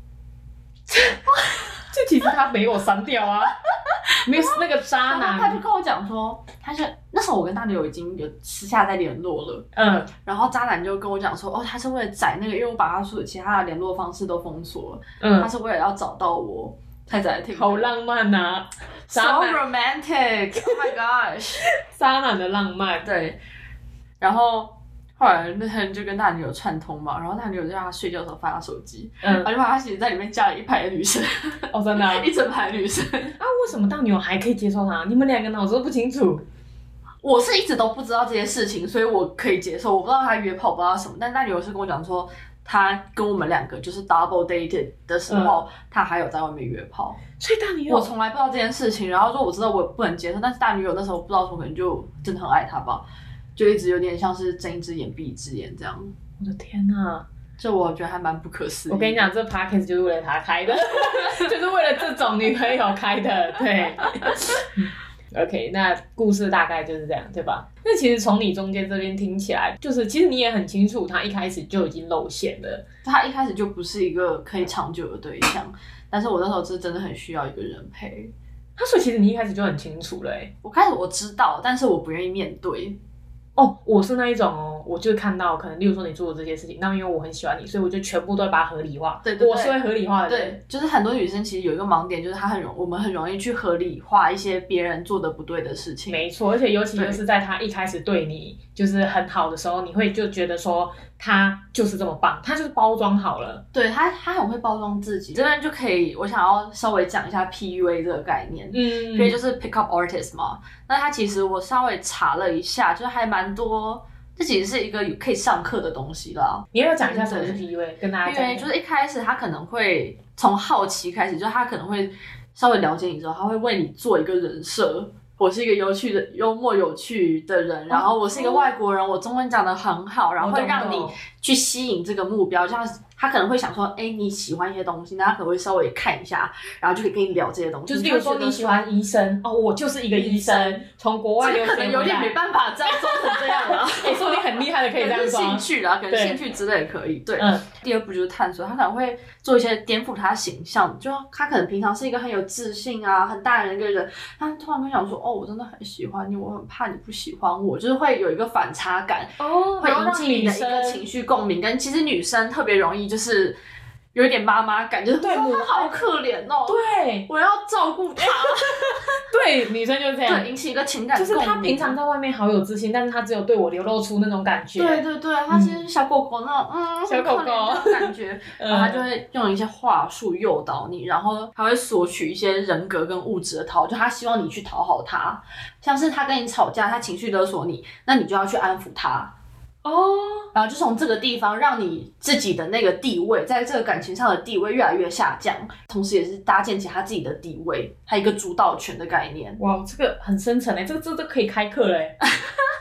就其实他没有删掉啊，没有那个渣男， 他就跟我讲说，他是那时候我跟大女友已经有私下在联络了，嗯，然后渣男就跟我讲说，哦，他是为了载那个，因为我把他所有其他的联络方式都封锁了，嗯，他是为了要找到我才载听， 好浪漫啊 ，so romantic，oh my gosh， 渣男的浪漫， 对，然后。后来那天就跟大女友串通嘛，然后大女友就让他睡觉的时候翻他手机，嗯，然后就发现他其实在里面加了一排的女生， 哦，真的、啊， 一整排女生啊？ 为什么大女友还可以接受他？你们两个脑子都不清楚。 我是一直都不知道这些事情，所以我可以接受。我不知道他约炮，不知道什么，但大女友是跟我讲说，他跟我们两个就是 double dated 的时候，嗯、他还有在外面约炮。 所以大女友， 我从来不知道这件事情，然后说我知道我不能接受，但是大女友那时候不知道什么，可能就真的很爱他吧。就一直有点像是睁一只眼闭一只眼这样。 我的天哪， 这我觉得还蛮不可思议。 我跟你讲，这 podcast 就是为了他开的，就是为了这种女朋友开的。对。OK， 那故事大概就是这样，对吧？那其实从你中间这边听起来，就是其实你也很清楚，他一开始就已经露馅了。 他一开始就不是一个可以长久的对象，但是我那时候是真的很需要一个人陪。 他说，其实你一开始就很清楚了、欸。我开始我知道，但是我不愿意面对。 哦，我是那一种哦，我就看到可能，例如说你做的这些事情，那因为我很喜欢你，所以我就全部都把它合理化。 对对对， 我是会合理化的人。 对，就是很多女生其实有一个盲点，就是她很容，我们很容易去合理化一些别人做的不对的事情。 没错，而且尤其就是在他一开始对你就是很好的时候，你会就觉得说他就是这么棒，他就是包装好了。 对他，他很会包装自己。这边就可以，我想要稍微讲一下 P U A 这个概念。嗯，因为就是 pick up artist 嘛。那他其实我稍微查了一下，就还蛮多。这其实是一个可以上课的东西啦。 你要不要讲一下什么是 P U A， 跟大家讲。 因为就是一开始他可能会从好奇开始，就他可能会稍微了解你之后，他会为你做一个人设。我是一个有趣的、幽默有趣的人，然后我是一个外国人，我中文讲得很好，然后会让你去吸引这个目标，像他可能会想说，哎，你喜欢一些东西，那他可能会稍微看一下，然后就可以跟你聊这些东西。 就是比如说你喜欢医生，哦，我就是一个医生，从国外留学回来， 可能有点没办法这样说成这样了。 哎，说你很厉害的可以这样说， 兴趣啦，可能兴趣之类的可以。对，嗯。第二步就是探索，他可能会做一些颠覆他的形象，就他可能平常是一个很有自信啊、很大人的一个人，他突然会想说，哦，我真的很喜欢你，我很怕你不喜欢我，就是会有一个反差感，哦，会引起你的一个情绪共鸣。跟其实女生特别容易就是有一点妈妈感，就是对他好可怜哦， 对， 我要照顾他。 对，女生就是这样， 对，引起一个情感共鸣。 就是她平常在外面好有自信，但是她只有对我流露出那种感觉。 对对对，她是小狗狗那种，嗯， 小狗狗那种感觉，然后她就会用一些话术诱导你，然后她会索取一些人格跟物质的讨，就她希望你去讨好她，像是她跟你吵架，她情绪勒索你，那你就要去安抚她。哦，然后就从这个地方让你自己的那个地位，在这个感情上的地位越来越下降，同时也是搭建起他自己的地位，还有一个主导权的概念。 哇，这个很深层诶，这个这这可以开课嘞。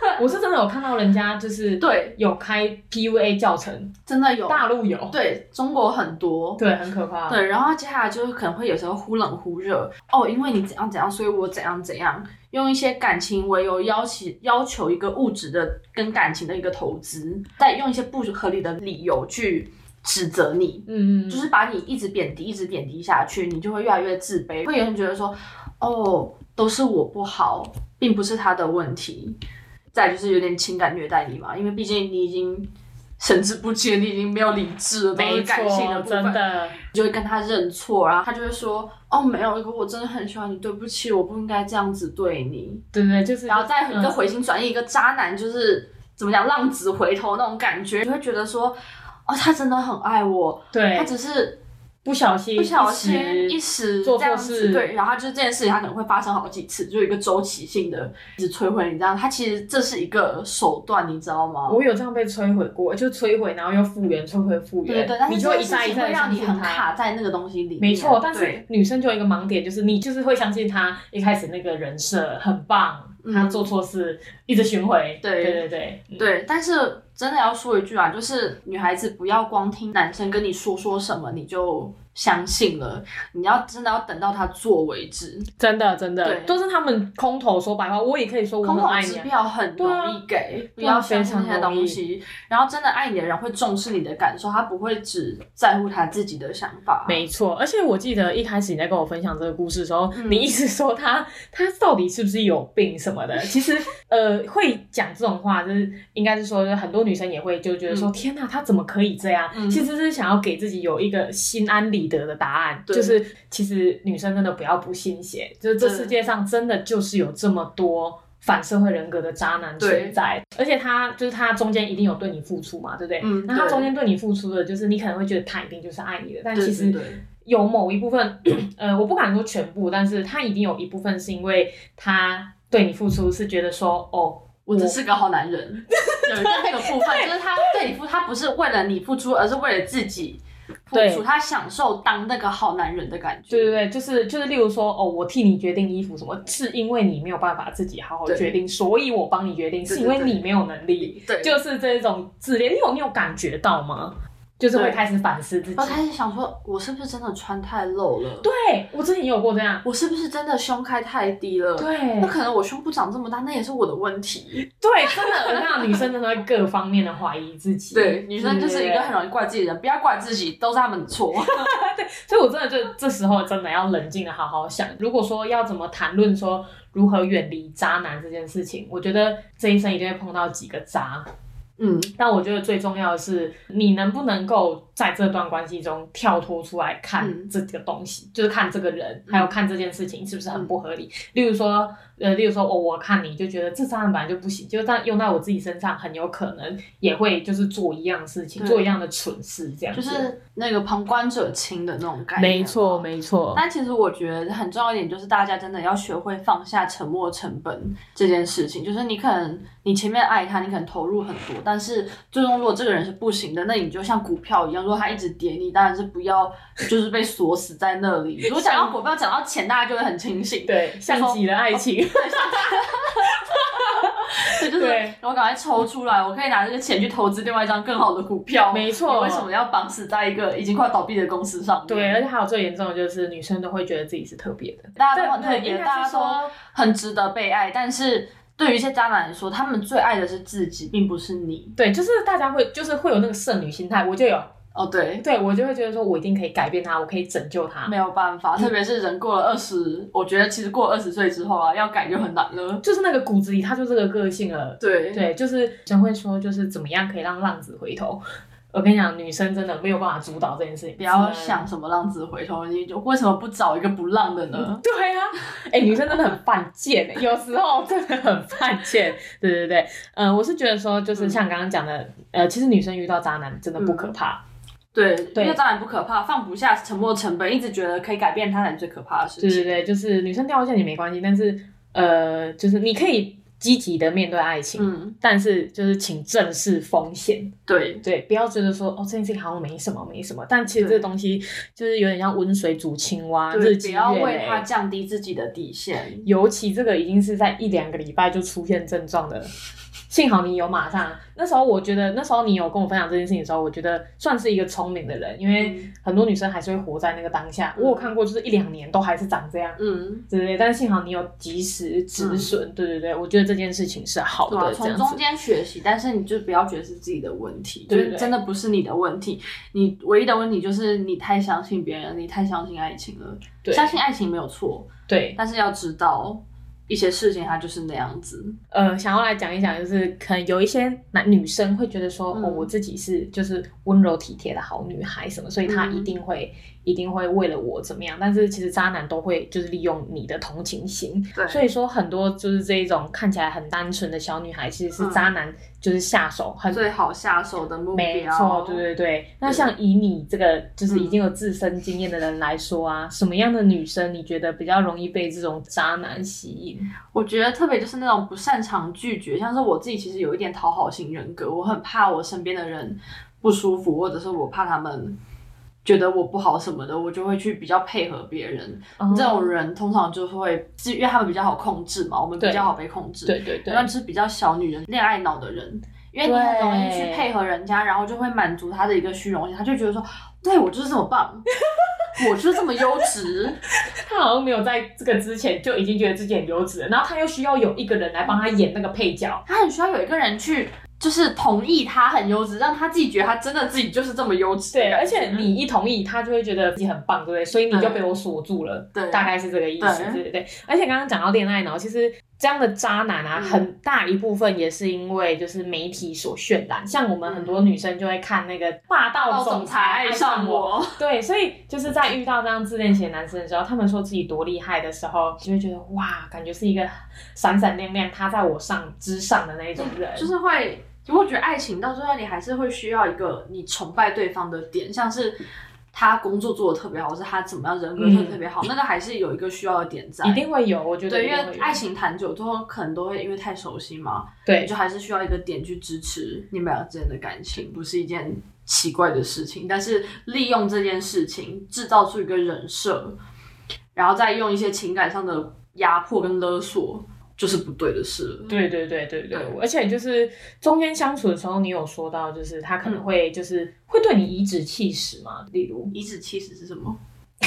我是真的有看到人家就是对有开 P U A 教程， 真的有， 大陆有， 对，中国很多， 对，很可怕。 对，然后接下来就是可能会有时候忽冷忽热哦，因为你怎样怎样，所以我怎样怎样，用一些感情为由要求要求一个物质的跟感情的一个投资，再用一些不合理的理由去指责你， 嗯嗯， 就是把你一直贬低，一直贬低下去，你就会越来越自卑，会有人觉得说，哦，都是我不好，并不是他的问题。再就是有点情感虐待你嘛，因为毕竟你已经神志不清，你已经没有理智了，都是感性的部分， 真的就会跟他认错，然后他就会说，哦，没有，我真的很喜欢你，对不起，我不应该这样子对你， 对对，就是， 然后再一个回心转意，嗯、一个渣男就是怎么讲，浪子回头那种感觉，就会觉得说，哦，他真的很爱我， 对， 他只是。 不小心， 不小心一时做错事， 对，然后就是这件事情，它可能会发生好几次，就有一个周期性的一直摧毁你这样。它其实这是一个手段，你知道吗？ 我有这样被摧毁过，就摧毁，然后又复原，摧毁复原， 对对，但是你就会一再一再会让你很卡在那个东西里面。 没错，但是女生就有一个盲点，就是你就是会相信她一开始那个人设很棒，她做错事、嗯、一直巡回， 对对对对、 嗯、对，但是。真的要说一句啊，就是女孩子不要光听男生跟你说说什么你就相信了，你要真的要等到他做为止。 真的真的，都是他们空头说白话，我也可以说我很爱你、啊。 空头支票很容易给，不要相信那些东西。然后真的爱你的人会重视你的感受，他不会只在乎他自己的想法。 没错，而且我记得一开始你在跟我分享这个故事的时候，嗯、你一直说他他到底是不是有病什么的。其实呃，会讲这种话，就是应该是说，就是很多。女生也会就觉得说、嗯、天哪他怎么可以这样、嗯、其实是想要给自己有一个心安理得的答案，就是其实女生真的不要不信邪，就是这世界上真的就是有这么多反社会人格的渣男存在，而且他就是他中间一定有对你付出嘛，对不对？嗯，那他中间对你付出的就是你可能会觉得他一定就是爱你的，但其实有某一部分呃我不敢说全部，但是他一定有一部分是因为他对你付出是觉得说哦我只是个好男人，有一个那个部分就是他对你付出，他不是为了你付出，而是为了自己付出，他享受当那个好男人的感觉。 对对对，就是就是，例如说，哦，我替你决定衣服什么，是因为你没有办法自己好好决定，所以我帮你决定，是因为你没有能力。对，就是这种自恋，你有你有感觉到吗？就是会开始反思自己， 我开始想说，我是不是真的穿太露了？ 对，我之前也有过这样， 我是不是真的胸开太低了？ 对， 那可能我胸部长这么大，那也是我的问题。 对，真的，我看到女生真的会各方面的怀疑自己。 对，女生就是一个很容易怪自己的人，不要怪自己，都是他们的错。 对，所以我真的就这时候真的要冷静的好好想，如果说要怎么谈论说如何远离渣男这件事情，我觉得这一生一定会碰到几个渣。嗯，但我觉得最重要的是，你能不能够在这段关系中跳脱出来看这个东西，嗯、就是看这个人，还有看这件事情是不是很不合理。嗯、例如说，呃，例如说，哦，我看你就觉得这渣男本来就不行，就但用在我自己身上，很有可能也会就是做一样事情，做一样的蠢事，这样子。 就是那个旁观者清的那种概念。 没错，没错。 但其实我觉得很重要一点就是，大家真的要学会放下沉没成本这件事情。就是你可能你前面爱他，你可能投入很多。但是最终如果这个人是不行的，那你就像股票一样，如果他一直跌，你当然是不要就是被锁死在那里。如果讲到股票讲到钱，大家就会很清醒， 对，像极了爱情。 对，对，就是我赶快抽出来，我可以拿这个钱去投资另外一张更好的股票。 没错， 你为什么要绑死在一个已经快倒闭的公司上面？ 对，而且还有最严重的就是女生都会觉得自己是特别的， 大家都很特别，大家都很值得被爱，但是对于一些渣男来说，他们最爱的是自己，并不是你。 对，就是大家会就是会有那个剩女心态，我就有。 哦，对， 对我就会觉得说，我一定可以改变他，我可以拯救他。 没有办法，嗯、特别是人过了二十，我觉得其实过了二十岁之后啊，要改就很难了。 就是那个骨子里，他就这个个性了。 对对，就是人会说，就是怎么样可以让浪子回头。我跟你讲，女生真的没有办法主导这件事情。 不要想什么浪子回头，你就为什么不找一个不浪的呢？ 对啊，哎、欸，女生真的很犯贱、欸，有时候真的很犯贱。对对对，嗯、呃，我是觉得说，就是像刚刚讲的，呃，其实女生遇到渣男真的不可怕。嗯对，因为渣男不可怕，放不下沉没成本，一直觉得可以改变他才是最可怕的事情。 对对对，就是女生掉下也没关系，但是呃，就是你可以积极的面对爱情，嗯，但是就是请正视风险。 对对，不要觉得说哦这件事情好像没什么没什么，但其实这个东西就是有点像温水煮青蛙，日积月累， 不要为他降低自己的底线。 尤其这个已经是在一两个礼拜就出现症状的幸好你有马上，那时候我觉得那时候你有跟我分享这件事情的时候，我觉得算是一个聪明的人，因为很多女生还是会活在那个当下。嗯、我有看过，就是一两年都还是长这样，嗯，对对对。但是幸好你有及时止损，嗯、对对对，我觉得这件事情是好的， 从、啊、中间学习，但是你就不要觉得是自己的问题，对对对，就是真的不是你的问题，你唯一的问题就是你太相信别人，你太相信爱情了。对，相信爱情没有错， 对， 但是要知道。一些事情它就是那样子， 呃，想要来讲一讲，就是可能有一些男女生会觉得说，嗯、哦，我自己是就是温柔体贴的好女孩什么，所以他一定会、嗯、一定会为了我怎么样。但是其实渣男都会就是利用你的同情心，对，所以说很多就是这一种看起来很单纯的小女孩，其实是渣男就是下手很、 嗯、最好下手的目标。 没错，对对对。那像以你这个就是已经有自身经验的人来说啊，嗯、什么样的女生你觉得比较容易被这种渣男吸引？ 我觉得特别就是那种不擅长拒绝，像是我自己其实有一点讨好型人格，我很怕我身边的人不舒服，或者是我怕他们觉得我不好什么的，我就会去比较配合别人。嗯、这种人通常就会，因为他们比较好控制嘛，我们比较好被控制。对对对，那就是比较小女人、恋爱脑的人，因为你很容易去配合人家，然后就会满足他的一个虚荣心，他就觉得说，对我就是这么棒。我就是这么优质， 他好像没有在这个之前就已经觉得自己很优质了，然后他又需要有一个人来帮他演那个配角， 他很需要有一个人去就是同意他很优质，让他自己觉得他真的自己就是这么优质。 对，而且你一同意，他就会觉得自己很棒，对不对？所以你就被我锁住了，对，大概是这个意思，对对 对, 对。而且刚刚讲到恋爱脑，其实这样的渣男啊，嗯、很大一部分也是因为就是媒体所渲染，像我们很多女生就会看那个霸道总裁爱上我，对，所以就是在遇到这样自恋型男生的时候，他们说自己多厉害的时候，就会觉得哇，感觉是一个闪闪亮亮，他在我上之上的那一种人， 就是会。我觉得爱情到最后你还是会需要一个你崇拜对方的点，像是他工作做得特别好，或是他怎么样人格特别特别好，嗯、那个还是有一个需要的点在， 一定会有，我觉得对，因为爱情谈久之后可能都会因为太熟悉嘛， 对， 就还是需要一个点去支持你们俩之间的感情，不是一件奇怪的事情，但是利用这件事情制造出一个人设，然后再用一些情感上的压迫跟勒索。就是不对的事了。 对对对对 对, 对，而且就是中间相处的时候，你有说到，就是他可能会就是、嗯、会对你颐指气使嘛，例如颐指气使是什么？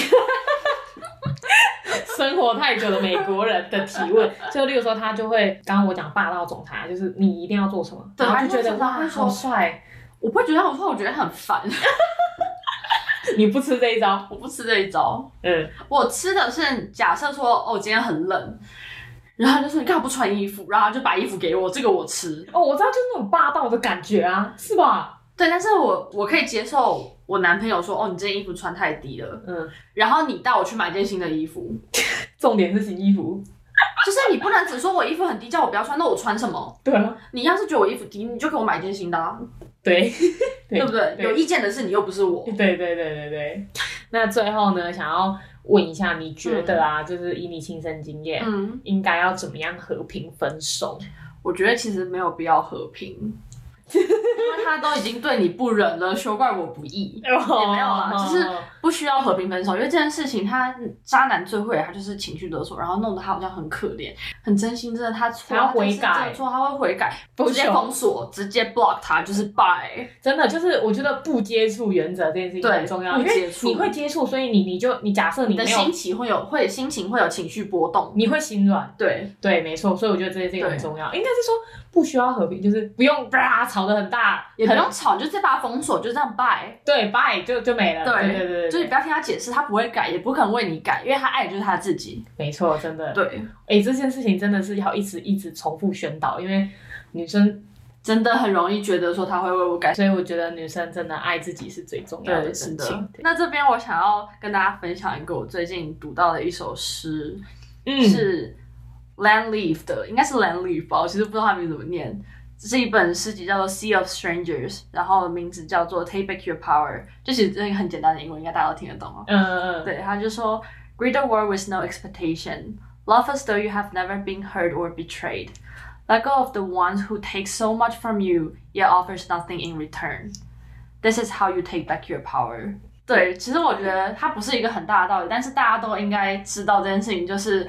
生活太久的美国人的提问，就例如说他就会，刚刚我讲霸道总裁，就是你一定要做什么， 对， 然后就觉得哇好帅， 我不会觉得他不帅，我觉得很烦。 你不吃这一招？ 我不吃这一招。 嗯， 我吃的是假设说，哦，今天很冷。然后他就说你干嘛不穿衣服，然后他就把衣服给我，这个我吃。 哦，我知道，就是那种霸道的感觉啊，是吧？ 对，但是我我可以接受我男朋友说，哦，你这件衣服穿太低了，嗯，然后你带我去买件新的衣服。 重点是新衣服， 就是你不能只说我衣服很低，叫我不要穿，那我穿什么？ 对啊， 你要是觉得我衣服低，你就给我买一件新的啊。 对， 对不对？有意见的是你，又不是我。 对对对对对。那最后呢，想要问一下，你觉得啊，嗯、就是以你亲身经验，嗯，应该要怎么样和平分手？ 我觉得其实没有必要和平。因为他都已经对你不仁了，休怪我不义，也没有啦，就是不需要和平分手。因为这件事情，他渣男最会，他就是情绪勒索，然后弄得他好像很可怜、很真心，真的他错， 他要悔改， 错他会悔改，直接封锁，直接 block 他，就是 bye。 真的就是我觉得不接触原则这件事情很重要，因为你会接触，所以你你就你假设你的心情会有会心情会有情绪波动， 你会心软。 对对，没错，所以我觉得这件事情很重要，应该是说不需要和平，就是不用吧吵得很大。 也不用吵，就直接把他封锁，就这样 bye。 对 bye 就就没了。对对对对， 就是你不要听他解释，他不会改，也不可能为你改，因为他爱的就是他自己。 没错，真的。 对， 哎、欸，这件事情真的是要一直一直重复宣导，因为女生真的很容易觉得说他会为我改， 所以我觉得女生真的爱自己是最重要的事情。 那这边我想要跟大家分享一个我最近读到的一首诗，嗯，是 Langleaf 的，应该是 Langleaf 吧，我其实不知道他名字怎么念。这是一本诗集叫做 Sea of Strangers， 然后名字叫做 Take Back Your Power， 就其实这个很简单的英文，应该大家都听得懂哦。嗯嗯嗯。对，他就说 Greet the world with no expectation, love as though you have never been hurt or betrayed. Let go of the ones who take so much from you, yet offers nothing in return. This is how you take back your power. 对，其实我觉得它不是一个很大的道理，但是大家都应该知道这件事情，就是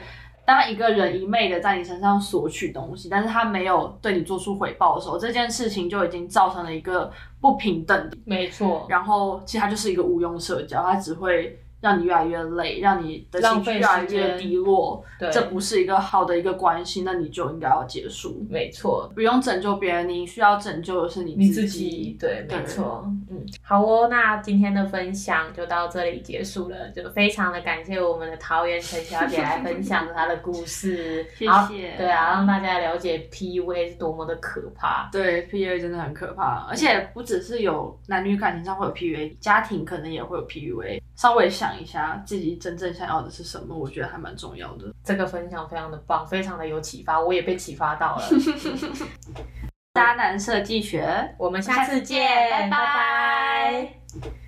当一个人一昧的在你身上索取东西，但是他没有对你做出回报的时候，这件事情就已经造成了一个不平等的。 没错。 然后其实它就是一个无用社交，它只会让你越来越累，让你的情绪越来越低落。 对， 这不是一个好的一个关系，那你就应该要结束。 没错， 不用拯救别人，你需要拯救的是你自己。 你自己对，没错。嗯，好哦，那今天的分享就到这里结束了，就非常的感谢我们的桃园陈小姐来分享她的故事。 谢谢。 对啊，让大家了解 P U A 是多么的可怕。 对 ，P U A 真的很可怕，而且不只是有男女感情上会有 P U A， 家庭可能也会有 P U A。稍微想一下自己真正想要的是什么，我觉得还蛮重要的。 这个分享非常的棒，非常的有启发，我也被启发到了。 渣男设计学， 我们下次见，拜拜。拜拜。